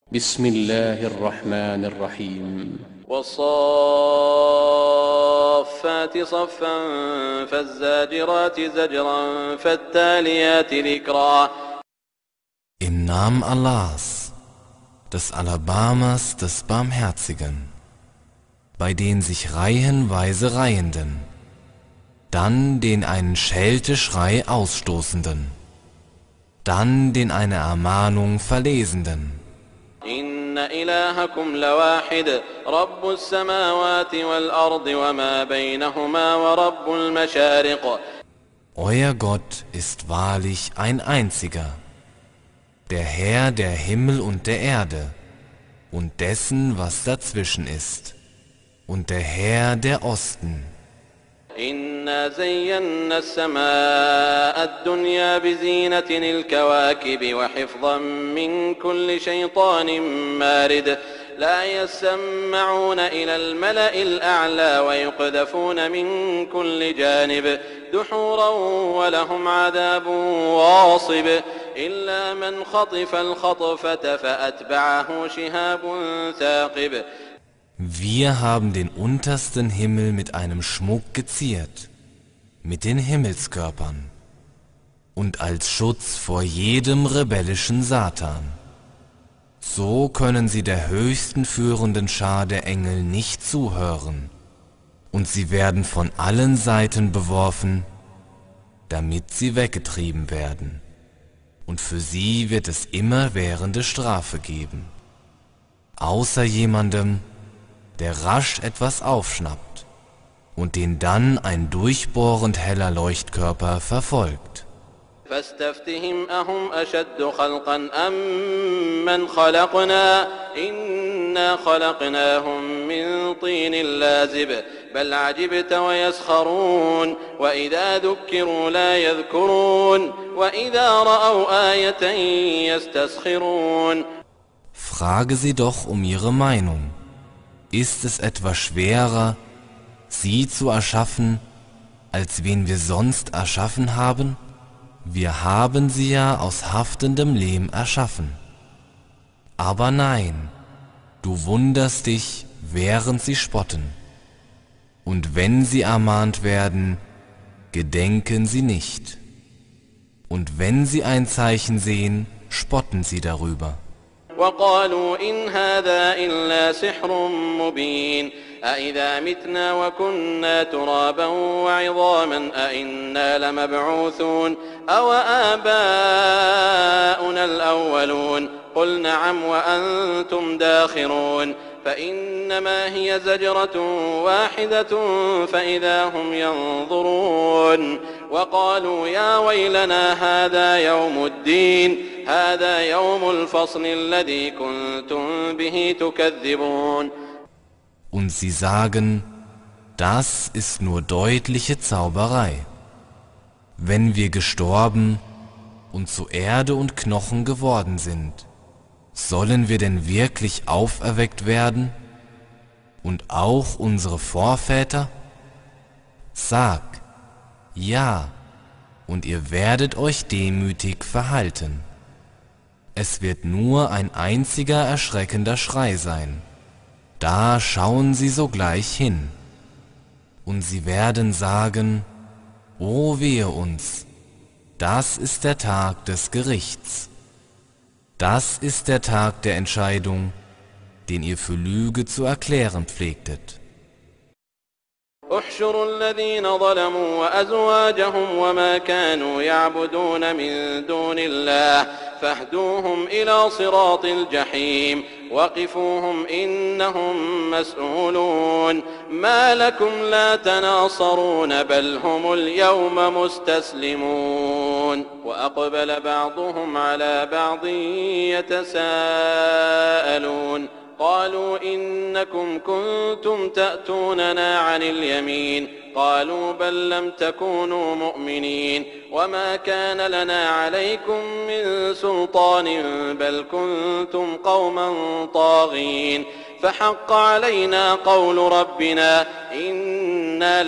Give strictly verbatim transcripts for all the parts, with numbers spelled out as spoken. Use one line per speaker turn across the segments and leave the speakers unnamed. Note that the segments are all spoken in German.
بسم الله الرحمن الرحيم
والصافات صفا فالزاجرات زجرا فالتاليات ذكرا.
Im Namen Allahs, des Alabamas, des Barmherzigen, bei den sich reihenweise Reihenden, dann den einen Schelteschrei Ausstoßenden, dann den eine Ermahnung Verlesenden.
إن إلهكم لواحد رب السماوات والأرض وما بينهما ورب المشارق.
Euer Gott ist wahrlich ein einziger, der Herr der Himmel und der Erde und dessen, was dazwischen ist, und der Herr der Osten.
إنا زينا السماء الدنيا بزينة الكواكب وحفظا من كل شيطان مارد لا يسمعون إلى الملأ الأعلى ويقذفون من كل جانب دحورا ولهم عذاب واصب إلا من خطف الخطفة فأتبعه شهاب ثاقب.
Wir haben den untersten Himmel mit einem Schmuck geziert, mit den Himmelskörpern, und als Schutz vor jedem rebellischen Satan. So können sie der höchsten führenden Schar der Engel nicht zuhören, und sie werden von allen Seiten beworfen, damit sie weggetrieben werden, und für sie wird es immerwährende Strafe geben, außer jemandem, der rasch etwas aufschnappt und den dann ein durchbohrend heller Leuchtkörper verfolgt.
فاستفتهم أهم أشد خلقا أم من خلقنا إنا خلقناهم من طين لازب بل عجبت ويسخرون وإذا ذكروا لا يذكرون وإذا رأوا آية يستسخرون.
Frage sie doch um ihre Meinung. Ist es etwa schwerer, sie zu erschaffen, als wen wir sonst erschaffen haben? Wir haben sie ja aus haftendem Lehm erschaffen. Aber nein, du wunderst dich, während sie spotten. Und wenn sie ermahnt werden, gedenken sie nicht. Und wenn sie ein Zeichen sehen, spotten sie darüber.
وقالوا إن هذا إلا سحر مبين أإذا متنا وكنا ترابا وعظاما أإنا لمبعوثون أو آباؤنا الأولون قل نعم وأنتم داخرون فإنما هي زجرة واحدة فإذا هم ينظرون وقالوا يا ويلنا هذا يوم الدين هذا يوم الفصل الذي كنتم به تكذبون.
Und sie sagen, das ist nur deutliche Zauberei. Wenn wir gestorben und zu Erde und Knochen geworden sind, sollen wir denn wirklich auferweckt werden? Und auch unsere Vorväter? Sag, ja, und ihr werdet euch demütig verhalten. Es wird nur ein einziger erschreckender Schrei sein. Da schauen sie sogleich hin. Und sie werden sagen, O wehe uns, das ist der Tag des Gerichts. Das ist der Tag der Entscheidung, den ihr für Lüge zu erklären pflegtet.
احشروا الذين ظلموا وأزواجهم وما كانوا يعبدون من دون الله فاهدوهم إلى صراط الجحيم وقفوهم إنهم مسؤولون ما لكم لا تناصرون بل هم اليوم مستسلمون وأقبل بعضهم على بعض يتساءلون قالوا إنكم كنتم تأتوننا عن اليمين قالوا بل لم تكونوا مؤمنين وما كان لنا عليكم من سلطان بل كنتم قوما طاغين فحق علينا قول ربنا إنا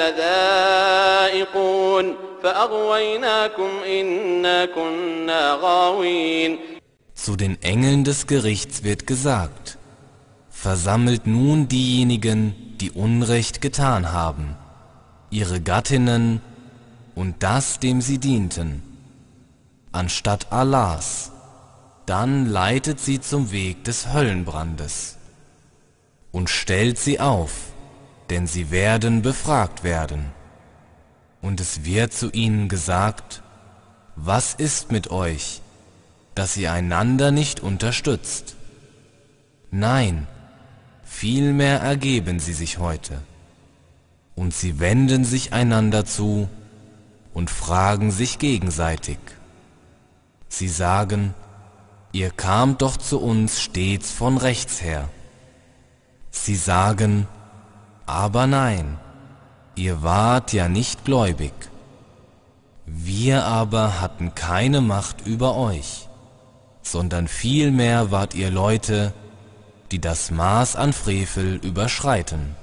لذائقون فأغويناكم إنا كنا غاوين.
Zu den Engeln des Gerichts wird gesagt: Versammelt nun diejenigen, die Unrecht getan haben, ihre Gattinnen und das, dem sie dienten, anstatt Allahs, dann leitet sie zum Weg des Höllenbrandes und stellt sie auf, denn sie werden befragt werden. Und es wird zu ihnen gesagt: Was ist mit euch, dass ihr einander nicht unterstützt? Nein, vielmehr ergeben sie sich heute, und sie wenden sich einander zu und fragen sich gegenseitig. Sie sagen: Ihr kamt doch zu uns stets von rechts her. Sie sagen: Aber nein, ihr wart ja nicht gläubig. Wir aber hatten keine Macht über euch, sondern vielmehr wart ihr Leute, die das Maß an Frevel überschreiten.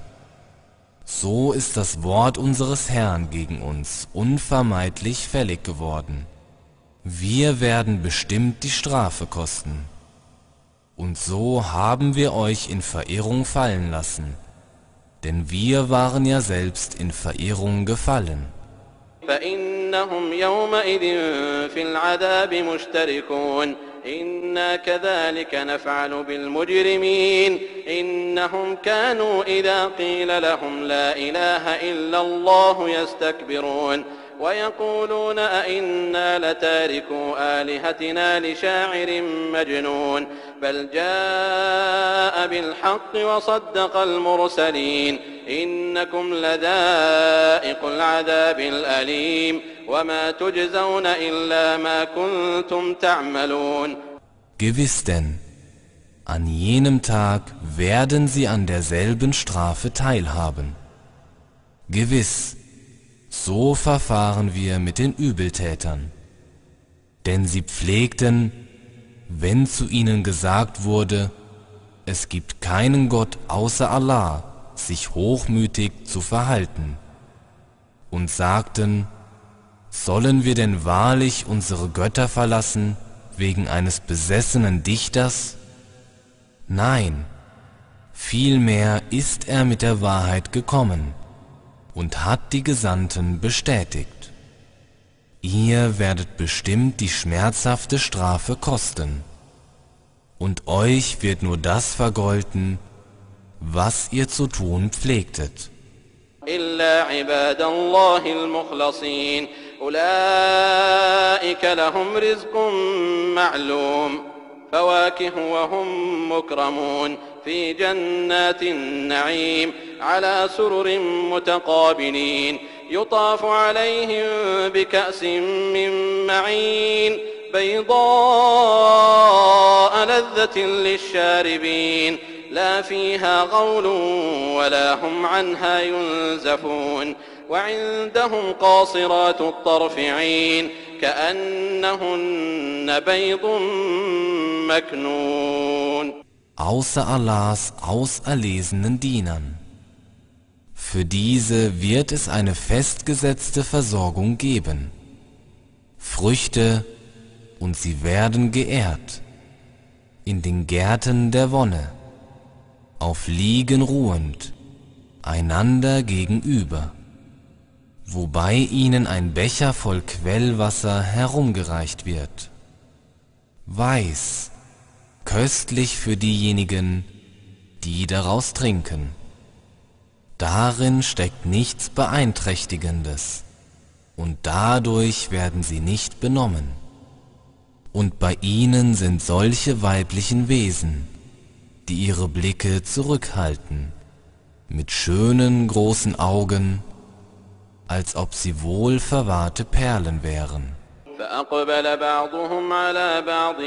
So ist das Wort unseres Herrn gegen uns unvermeidlich fällig geworden. Wir werden bestimmt die Strafe kosten. Und so haben wir euch in Verirrung fallen lassen, denn wir waren ja selbst in Verirrung gefallen.
فإنهم يومئذ في العذاب مشتركون إنا كذلك نفعل بالمجرمين إنهم كانوا إذا قيل لهم لا إله إلا الله يستكبرون ويقولون أئنا لتاركوا آلهتنا لشاعر مجنون بل جاء بالحق وصدق المرسلين إنكم لذائق العذاب الأليم وما تجزون إلا ما كنتم تعملون.
Gewiss denn, an jenem Tag werden sie an derselben Strafe teilhaben. Gewiss, so verfahren wir mit den Übeltätern. Denn sie pflegten, wenn zu ihnen gesagt wurde, es gibt keinen Gott außer Allah, sich hochmütig zu verhalten, und sagten: Sollen wir denn wahrlich unsere Götter verlassen wegen eines besessenen Dichters? Nein, vielmehr ist er mit der Wahrheit gekommen und hat die Gesandten bestätigt. Ihr werdet bestimmt die schmerzhafte Strafe kosten, und euch wird nur das vergolten, was ihr zu tun pflegtet.
إلا عباد الله المخلصين أولئك لهم رزق معلوم فواكه وهم مكرمون في جنات النعيم على سرر متقابلين يطاف عليهم بكأس من معين بيضاء لذة للشاربين لا فيها غول ولا هم عنها ينزفون وعندهم قاصرات الطرف عين كأنهن بيض مكنون.
Außer Allahs auserlesenen Dienern. Für diese wird es eine festgesetzte Versorgung geben. Früchte, und sie werden geehrt. In den Gärten der Wonne, auf Liegen ruhend, einander gegenüber, wobei ihnen ein Becher voll Quellwasser herumgereicht wird. Weiß, köstlich für diejenigen, die daraus trinken. Darin steckt nichts Beeinträchtigendes, und dadurch werden sie nicht benommen. Und bei ihnen sind solche weiblichen Wesen, die ihre Blicke zurückhalten, mit schönen großen Augen, als ob sie wohl verwahrte Perlen wären.
فأقبل بعضهم على بعض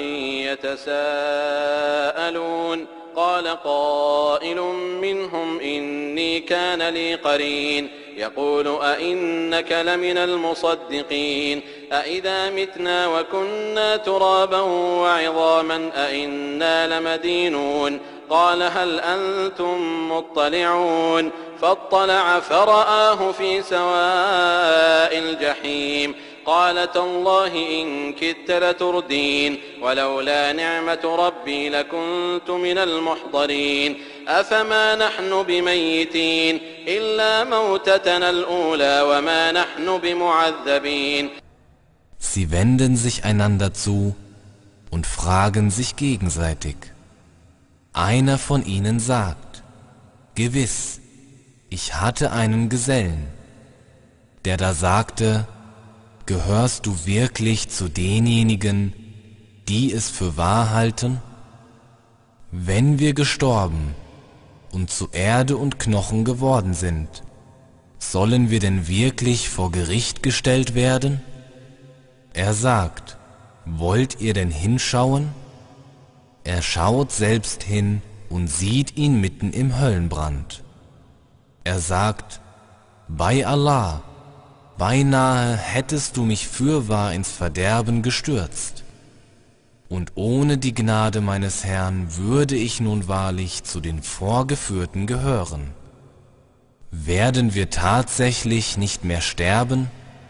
يتساءلون قال قائل منهم إني كان لي قرين يقول أئنك لمن المصدقين أئذا متنا وكنا ترابا وعظاما أئنا لمدينون قال هل أنتم مطلعون فاطلع فرآه في سواء الجحيم قال تالله إن كدت لتردين ولولا نعمة ربي لكنت من المحضرين أفما نحن بميتين إلا موتتنا الأولى وما نحن بمعذبين.
Sie wenden sich einander zu und fragen sich gegenseitig. Einer von ihnen sagt: Gewiss, ich hatte einen Gesellen, der da sagte: Gehörst du wirklich zu denjenigen, die es für wahr halten? Wenn wir gestorben und zu Erde und Knochen geworden sind, sollen wir denn wirklich vor Gericht gestellt werden? Er sagt: Wollt ihr denn hinschauen? Er schaut selbst hin und sieht ihn mitten im Höllenbrand. Er sagt: Bei Allah, beinahe hättest du mich fürwahr ins Verderben gestürzt. Und ohne die Gnade meines Herrn würde ich nun wahrlich zu den Vorgeführten gehören. Werden wir tatsächlich nicht mehr sterben,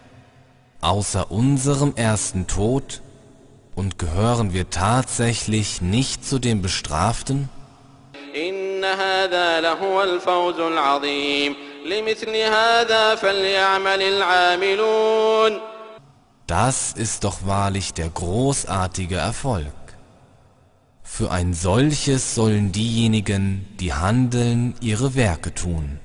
außer unserem ersten Tod, und gehören wir tatsächlich nicht zu den Bestraften?
إن هذا لهو الفوز العظيم لمثل هذا فليعمل العاملون.
Das ist doch wahrlich der großartige Erfolg. Für ein solches sollen diejenigen, die handeln, ihre Werke tun.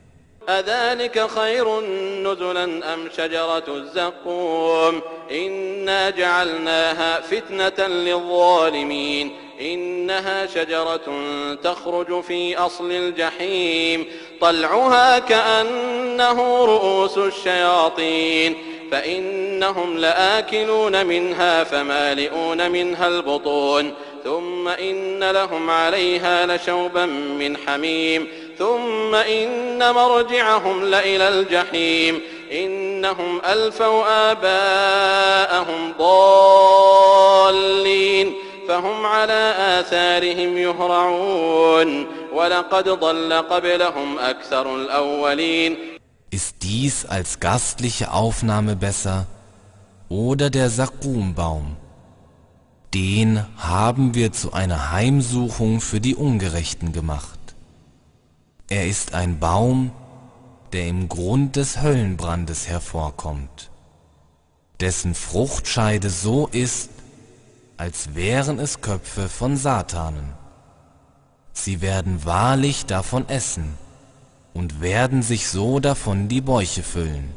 أذلك خير نزلا أم شجرة الزقوم إنا جعلناها فتنة للظالمين إنها شجرة تخرج في أصل الجحيم طلعها كأنه رؤوس الشياطين فإنهم لآكلون منها فمالئون منها البطون ثم إن لهم عليها لشوبا من حميم ثم إن مرجعهم لإلى الجحيم إنهم ألفوا آباءهم ضالين فهم على آثارهم يهرعون ولقد ضل قبلهم أكثر الأولين.
Ist dies als gastliche Aufnahme besser oder der Sakumbaum? Den haben wir zu einer Heimsuchung für die Ungerechten gemacht. Er ist ein Baum, der im Grund des Höllenbrandes hervorkommt, dessen Fruchtscheide so ist, als wären es Köpfe von Satanen. Sie werden wahrlich davon essen und werden sich so davon die Bäuche füllen.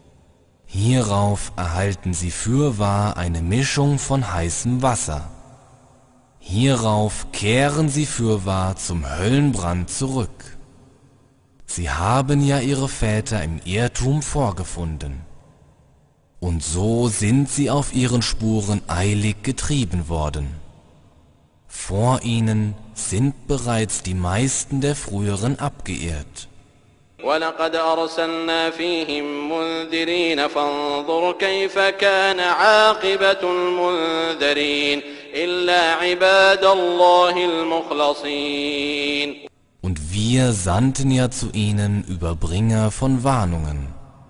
Hierauf erhalten sie fürwahr eine Mischung von heißem Wasser. Hierauf kehren sie fürwahr zum Höllenbrand zurück. Sie haben ja ihre Väter im Irrtum vorgefunden. Und so sind sie auf ihren Spuren eilig getrieben worden. Vor ihnen sind bereits die meisten der früheren abgeirrt.
ولقد أرسلنا فيهم منذرين فانظر كيف كان عاقبة المنذرين إلا عباد الله المخلصين.
Und wir sandten ja zu ihnen Überbringer von Warnungen.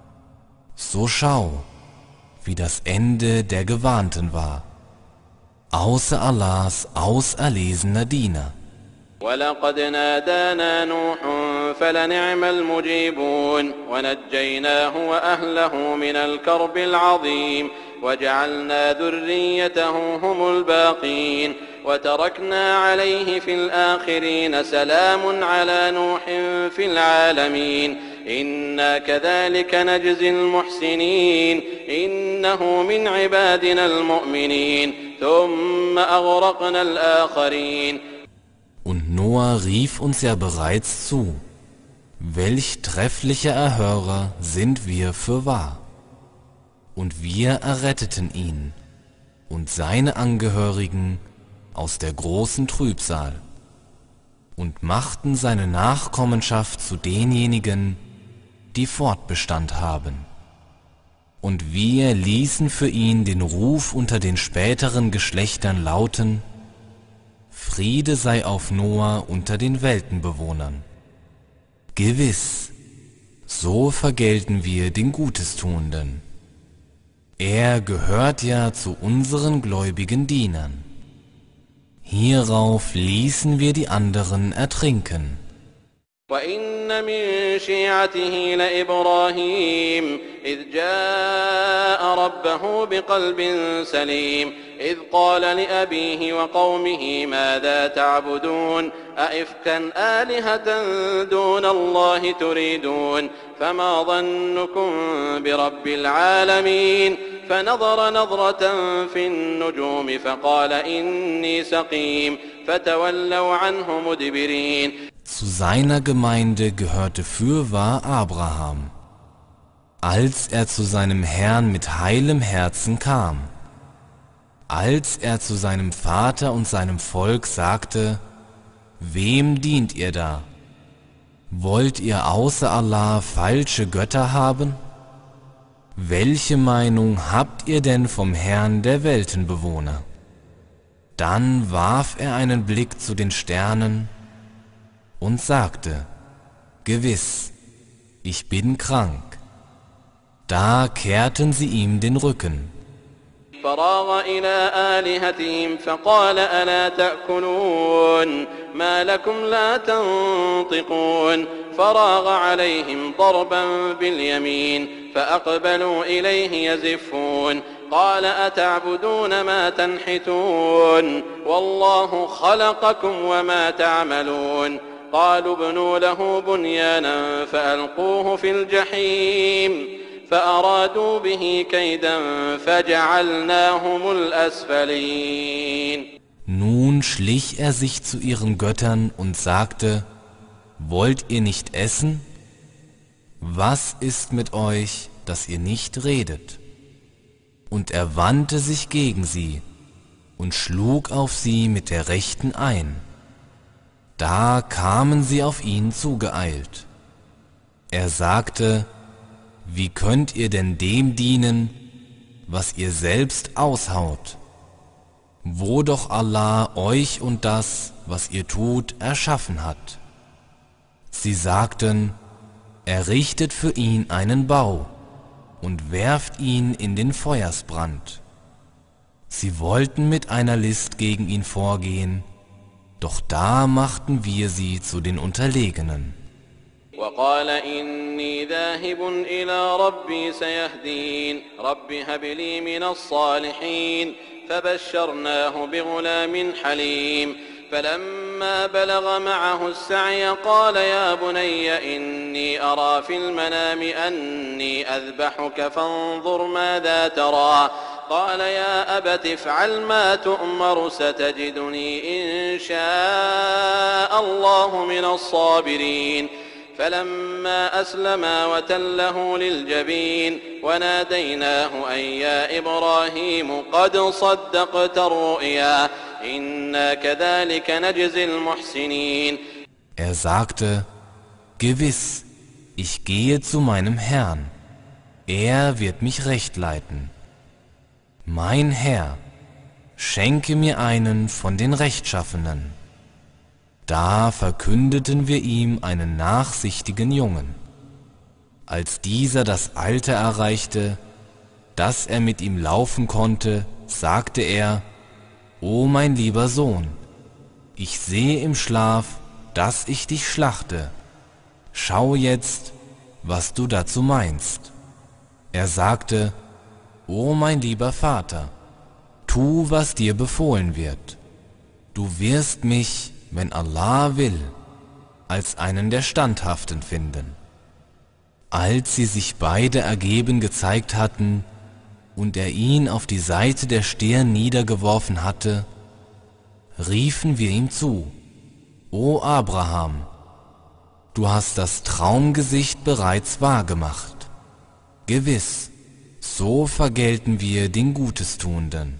So schau, wie das Ende der Gewarnten war, außer Allahs auserlesener Diener.
ولقد نادانا نوح فلنعم المجيبون ونجيناه وأهله من الكرب العظيم وجعلنا ذريته هم الباقين وتركنا عليه في الآخرين سلام على نوح في العالمين إنا كذلك نجزي المحسنين إنه من عبادنا المؤمنين ثم أغرقنا الآخرين.
Und Noah rief uns ja bereits zu, welch treffliche Erhörer sind wir fürwahr. Und wir erretteten ihn und seine Angehörigen aus der großen Trübsal und machten seine Nachkommenschaft zu denjenigen, die Fortbestand haben. Und wir ließen für ihn den Ruf unter den späteren Geschlechtern lauten: Friede sei auf Noah unter den Weltenbewohnern. Gewiss, so vergelten wir den Gutestuenden. Er gehört ja zu unseren gläubigen Dienern. Hierauf ließen wir die anderen ertrinken.
وَإِنَّ مِن شِيعَتِهِ لَإِبْرَاهِيمَ إِذْ جَاءَ رَبَّهُ بِقَلْبٍ سَلِيمٍ إِذْ قَالَ لِأَبِيهِ وَقَوْمِهِ مَاذَا تَعْبُدُونَ أَئِفْكًا آلِهَةً دُونَ اللَّهِ تُرِيدُونَ فَمَا ظَنُّكُم بِرَبِّ الْعَالَمِينَ فَنَظَرَ نَظْرَةً فِي النُّجُومِ فَقَالَ إِنِّي سَقِيمٌ فَتَوَلَّوْا عَنْهُ مُدْبِرِينَ.
Zu seiner Gemeinde gehörte fürwahr Abraham, als er zu seinem Herrn mit heilem Herzen kam. Als er zu seinem Vater und seinem Volk sagte: Wem dient ihr da? Wollt ihr außer Allah falsche Götter haben? Welche Meinung habt ihr denn vom Herrn der Weltenbewohner? Dann warf er einen Blick zu den Sternen und sagte: Gewiss, ich bin krank. Da kehrten sie ihm den Rücken.
فراغ إلى آلهتهم فقال ألا تأكلون ما لكم لا تنطقون فراغ عليهم ضربا باليمين فأقبلوا إليه يزفون قال أتعبدون ما تنحتون والله خلقكم وما تعملون قالوا ابنوا له بنيانا فألقوه في الجحيم فأرادوا به كيدا فجعلناهم الأسفلين.
Nun schlich er sich zu ihren Göttern und sagte: Wollt ihr nicht essen? Was ist mit euch, dass ihr nicht redet? Und er wandte sich gegen sie und schlug auf sie mit der Rechten ein. Da kamen sie auf ihn zugeeilt. Er sagte: Wie könnt ihr denn dem dienen, was ihr selbst aushaut, wo doch Allah euch und das, was ihr tut, erschaffen hat? Sie sagten: Errichtet für ihn einen Bau und werft ihn in den Feuersbrand. Sie wollten mit einer List gegen ihn vorgehen, doch da machten wir sie zu den Unterlegenen.
وقال إني ذاهب إلى ربي سيهدين رب هب لي من الصالحين فبشرناه بغلام حليم فلما بلغ معه السعي قال يا بني إني أرى في المنام أني أذبحك فانظر ماذا ترى قال يا أبت افعل ما تؤمر ستجدني إن شاء الله من الصابرين فلما أسلما وتله للجبين وناديناه أن يا إبراهيم قد صدقت الرؤيا إنا كذلك نجزي المحسنين.
Er sagte: Gewiss, ich gehe zu meinem Herrn, er wird mich recht leiten. Mein Herr, schenke mir einen von den Rechtschaffenen. Da verkündeten wir ihm einen nachsichtigen Jungen. Als dieser das Alter erreichte, dass er mit ihm laufen konnte, sagte er: O mein lieber Sohn, ich sehe im Schlaf, dass ich dich schlachte. Schau jetzt, was du dazu meinst. Er sagte: O mein lieber Vater, tu, was dir befohlen wird. Du wirst mich, wenn Allah will, als einen der Standhaften finden. Als sie sich beide ergeben gezeigt hatten und er ihn auf die Seite der Stirn niedergeworfen hatte, riefen wir ihm zu: O Abraham, du hast das Traumgesicht bereits wahrgemacht. Gewiss, so vergelten wir den Gutestuenden.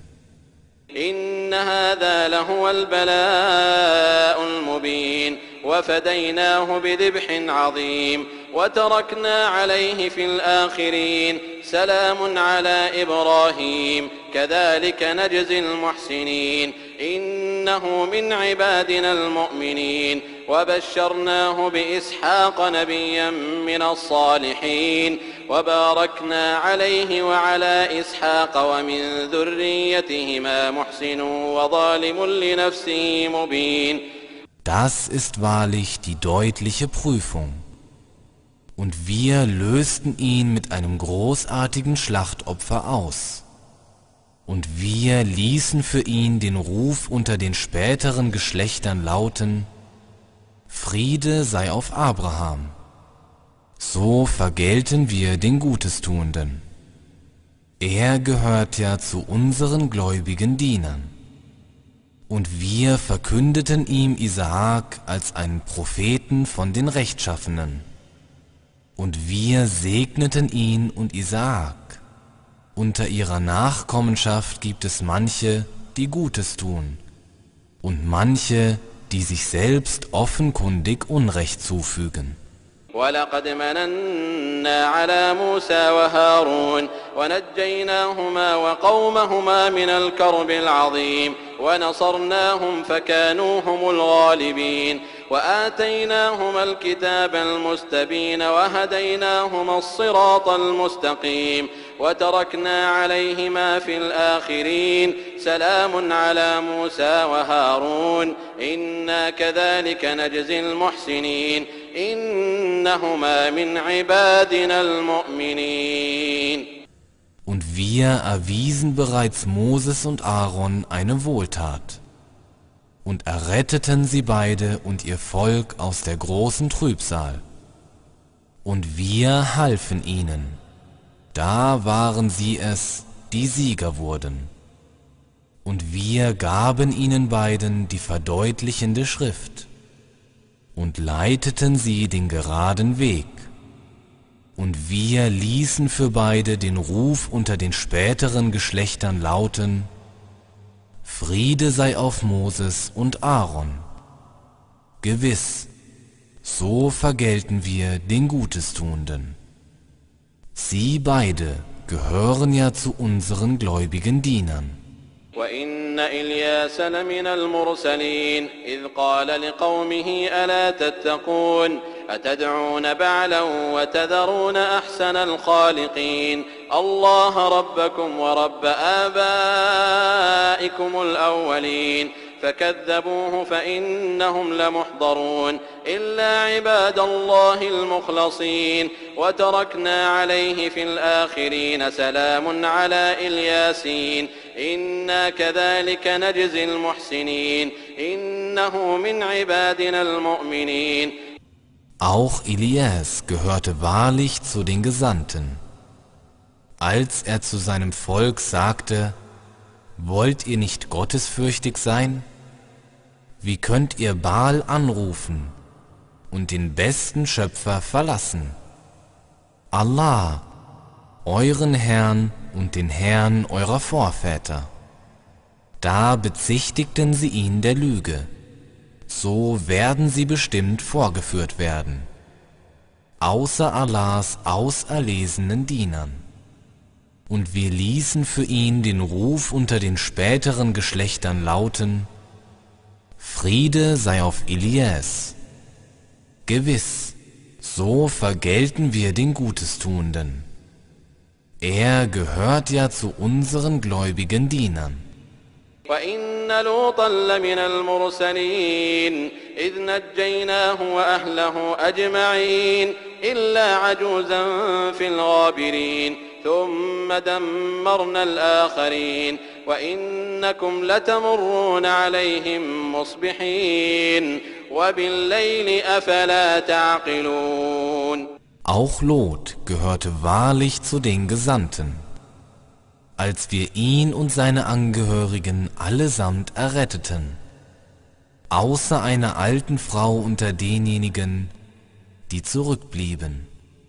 إن هذا لهو البلاء المبين وفديناه بذبح عظيم وتركنا عليه في الآخرين سلام على إبراهيم كذلك نجزي المحسنين إن إنه من عبادنا المؤمنين وبشرناه بإسحاق نبيا من الصالحين وباركنا عليه وعلى إسحاق ومن ذريتهما محسن وظالم لنفسه مبين.
Das ist wahrlich die deutliche Prüfung. Und wir lösten ihn mit einem großartigen Schlachtopfer aus. Und wir ließen für ihn den Ruf unter den späteren Geschlechtern lauten: Friede sei auf Abraham. So vergelten wir den Gutestuenden. Er gehört ja zu unseren gläubigen Dienern. Und wir verkündeten ihm Isaak als einen Propheten von den Rechtschaffenen. Und wir segneten ihn und Isaak. Unter ihrer Nachkommenschaft gibt es manche, die Gutes tun, und manche, die sich selbst offenkundig Unrecht zufügen.
ولقد مننا على موسى وهارون ونجيناهما وقومهما من الكرب العظيم ونصرناهم فكانوا هم الغالبين وآتيناهما الكتاب المستبين وهديناهما الصراط المستقيم وتركنا عليهما في الآخرين سلام على موسى وهارون إنا كذلك نجزي المحسنين إنهما من عبادنا المؤمنين.
Und wir erwiesen bereits Moses und Aaron eine Wohltat und erretteten sie beide und ihr Volk aus der großen Trübsal. Und wir halfen ihnen. Da waren sie es, die Sieger wurden. Und wir gaben ihnen beiden die verdeutlichende Schrift und leiteten sie den geraden Weg. Und wir ließen für beide den Ruf unter den späteren Geschlechtern lauten: Friede sei auf Moses und Aaron. Gewiss, so vergelten wir den Gutestuenden. Sie beide gehören ja zu unseren gläubigen Dienern.
وإن إلياس لمن المرسلين إذ قال لقومه ألا تتقون أتدعون بعلا وتذرون أحسن الخالقين الله ربكم ورب آبائكم الأولين فكذبوه فإنهم لمحضرون إلا عباد الله المخلصين وتركنا عليه في الآخرين سلام على إلياسين إنا كذلك نجزي المحسنين إنه من عبادنا المؤمنين.
Auch Elias gehörte wahrlich zu den Gesandten. Als er zu seinem Volk sagte: Wollt ihr nicht gottesfürchtig sein? Wie könnt ihr Baal anrufen und den besten Schöpfer verlassen? Allah, euren Herrn und den Herrn eurer Vorväter. Da bezichtigten sie ihn der Lüge. So werden sie bestimmt vorgeführt werden, außer Allahs auserlesenen Dienern. Und wir ließen für ihn den Ruf unter den späteren Geschlechtern lauten: Friede sei auf Elias. Gewiss, so vergelten wir den Gutestuenden. Er gehört ja zu unseren gläubigen Dienern.
وإن لوطا لمن المرسلين إذ نجيناه وأهله أجمعين إلا عجوزا في الغابرين ثم دمرنا الآخرين وإنكم لتمرون عليهم مصبحين وبالليل أفلا تعقلون.
Auch Lot gehörte wahrlich zu den Gesandten, als wir ihn und seine Angehörigen allesamt erretteten, außer einer alten Frau unter denjenigen, die zurückblieben.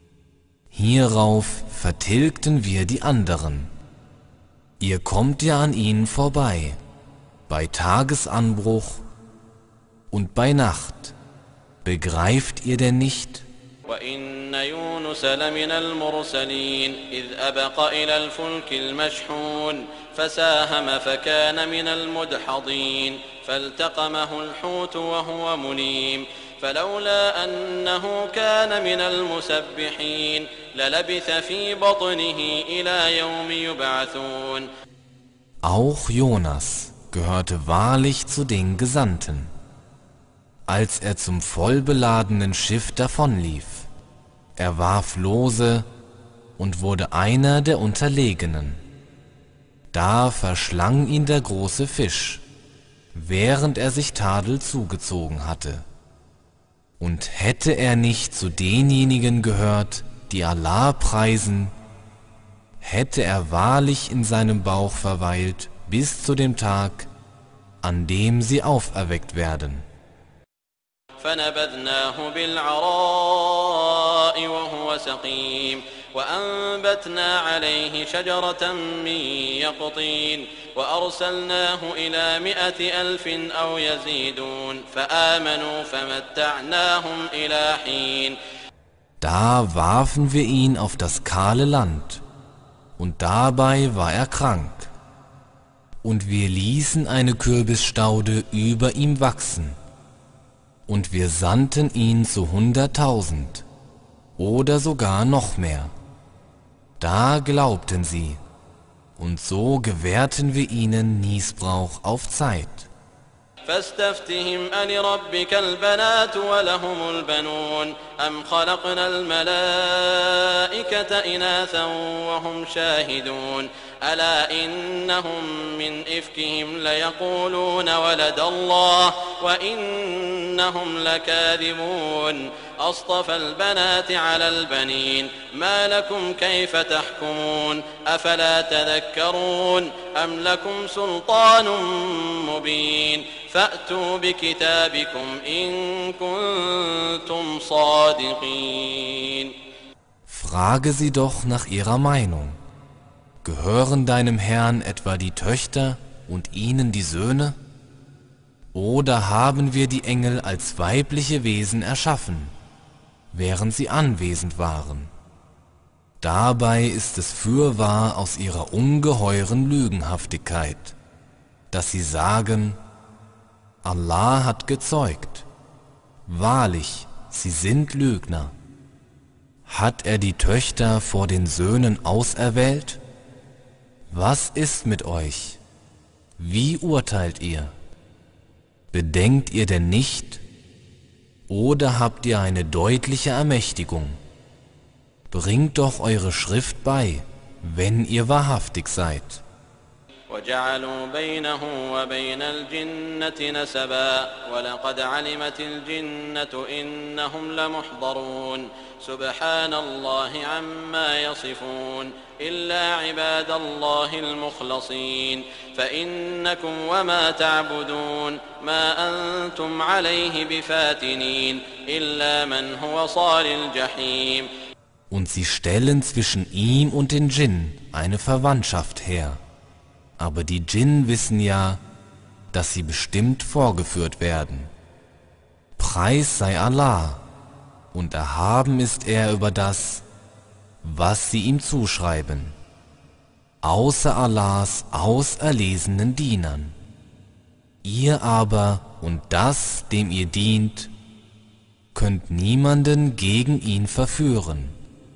Hierauf vertilgten wir die anderen. Ihr kommt ja an ihnen vorbei, bei Tagesanbruch und bei Nacht. Begreift ihr denn nicht?
وإن يونس لمن المرسلين إذ أبق إلى الفلك المشحون فساهم فكان من المدحضين فالتقمه الحوت وهو مليم فلولا أنه كان من المسبحين للبث في بطنه إلى يوم يبعثون.
Auch Jonas gehörte wahrlich zu den Gesandten. Als er zum vollbeladenen Schiff davonlief, er warf Lose und wurde einer der Unterlegenen. Da verschlang ihn der große Fisch, während er sich Tadel zugezogen hatte. Und hätte er nicht zu denjenigen gehört, die Allah preisen, hätte er wahrlich in seinem Bauch verweilt bis zu dem Tag, an dem sie auferweckt werden.
فنبذناه بالعراء وهو سقيم وأنبتنا عليه شجرة من يقطين وأرسلناه إلى مئة ألف أو يزيدون فآمنوا فمتعناهم إلى حين.
Da warfen wir ihn auf das kahle Land, und dabei war er krank. Und wir ließen eine Kürbisstaude über ihm wachsen, und wir sandten ihn zu hunderttausend oder sogar noch mehr. Da glaubten sie, und so gewährten wir ihnen Nießbrauch auf Zeit.
فاستفتهم ألربك البنات ولهم البنون أم خلقنا الملائكة إناثا وهم شاهدون ألا إنهم من إفكهم ليقولون ولد الله وإنهم لكاذبون أصطفى البنات على البنين ما لكم كيف تحكمون أفلا تذكرون أم لكم سلطان مبين فأتوا بكتابكم إن كنتم صادقين.
Frage sie doch nach ihrer Meinung. Gehören deinem Herrn etwa die Töchter und ihnen die Söhne? Oder haben wir die Engel als weibliche Wesen erschaffen, während sie anwesend waren? Dabei ist es fürwahr aus ihrer ungeheuren Lügenhaftigkeit, dass sie sagen, Allah hat gezeugt. Wahrlich, sie sind Lügner. Hat er die Töchter vor den Söhnen auserwählt? Was ist mit euch? Wie urteilt ihr? Bedenkt ihr denn nicht? Oder habt ihr eine deutliche Ermächtigung? Bringt doch eure Schrift bei, wenn ihr wahrhaftig seid.
وجعلوا بينه وبين الجنة نسبا ولقد علمت الجنة إنهم لمحضرون سبحان الله عما يصفون إلا عباد الله المخلصين فإنكم وما تعبدون ما أنتم عليه بفاتنين إلا من هو صال الجحيم.
Und sie stellen zwischen ihm und den Djinn eine Verwandtschaft her. Aber die Djinn wissen ja, dass sie bestimmt vorgeführt werden. Preis sei Allah, und erhaben ist er über das, was sie ihm zuschreiben, außer Allahs auserlesenen Dienern. Ihr aber und das, dem ihr dient, könnt niemanden gegen ihn verführen,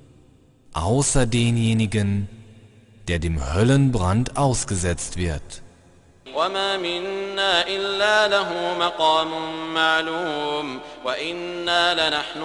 außer denjenigen, der dem Höllenbrand ausgesetzt wird.
وما منا إلا له مقام معلوم وإنا لنحن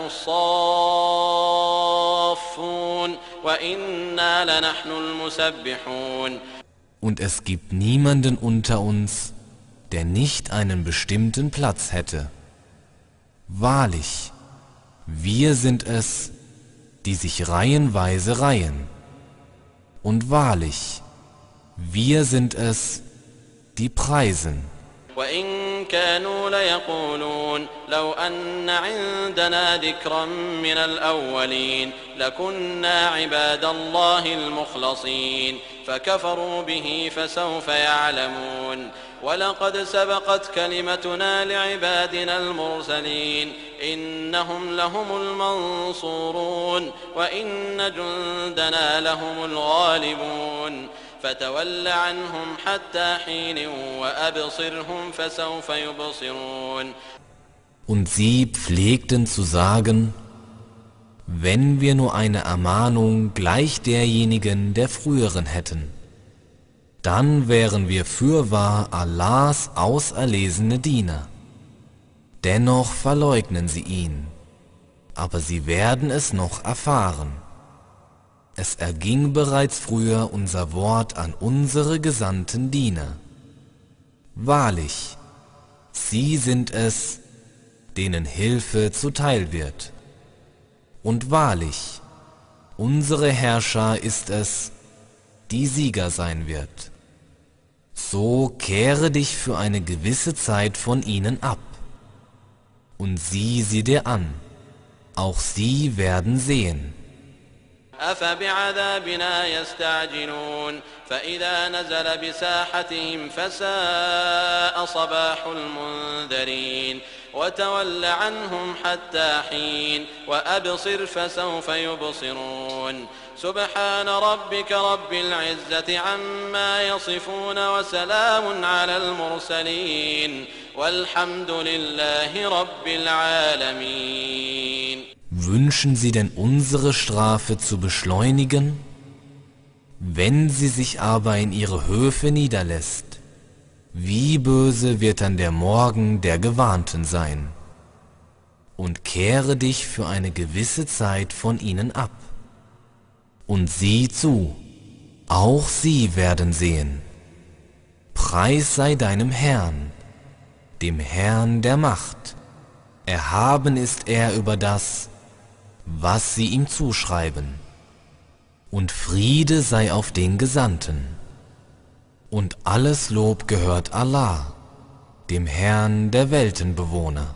الصافون وإنا لنحن المسبحون.
Und es gibt niemanden unter uns, der nicht einen bestimmten Platz hätte. Wahrlich, wir sind es, die sich reihenweise reihen. Und wahrlich, wir sind es, die preisen.
وإن كانوا ليقولون لو أن عندنا ذكرا من الأولين لكنا عباد الله المخلصين فكفروا به فسوف يعلمون ولقد سبقت كلمتنا لعبادنا المرسلين إنهم لهم المنصورون وإن جندنا لهم الغالبون فتول عنهم حتى حين وأبصرهم فسوف يبصرون.
Und sie pflegten zu sagen, wenn wir nur eine Ermahnung gleich derjenigen der früheren hätten, dann wären wir fürwahr Allahs auserlesene Diener. Dennoch verleugnen sie ihn, aber sie werden es noch erfahren. Es erging bereits früher unser Wort an unsere gesandten Diener. Wahrlich, sie sind es, denen Hilfe zuteil wird. Und wahrlich, unsere Herrscher ist es, die Sieger sein wird. So kehre dich für eine gewisse Zeit von ihnen ab und sieh sie dir an, auch sie werden sehen.
أفبعذابنا يستعجلون فإذا نزل بساحتهم فساء صباح المنذرين وتول عنهم حتى حين وأبصر فسوف يبصرون سبحان ربك رب العزة عما يصفون وسلام على المرسلين والحمد لله رب العالمين.
Wünschen sie denn unsere Strafe zu beschleunigen? Wenn sie sich aber in ihre Höfe niederlässt, wie böse wird dann der Morgen der Gewarnten sein? Und kehre dich für eine gewisse Zeit von ihnen ab. Und sieh zu, auch sie werden sehen. Preis sei deinem Herrn, dem Herrn der Macht. Erhaben ist er über das, was sie ihm zuschreiben. Und Friede sei auf den Gesandten. Und alles Lob gehört Allah, dem Herrn der Weltenbewohner.